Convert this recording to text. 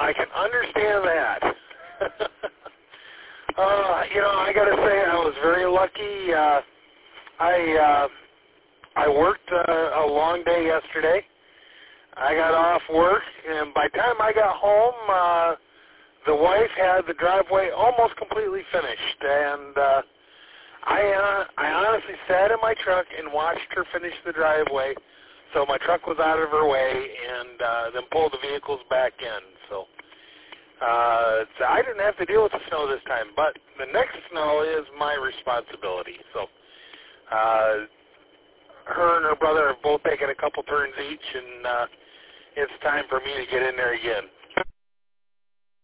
I can understand that. I got to say I was very lucky. I worked a long day yesterday. I got off work, and by the time I got home, the wife had the driveway almost completely finished, and I honestly sat in my truck and watched her finish the driveway, so my truck was out of her way, and then pulled the vehicles back in. So I didn't have to deal with the snow this time, but the next snow is my responsibility. So her and her brother have both taken a couple turns each, and it's time for me to get in there again.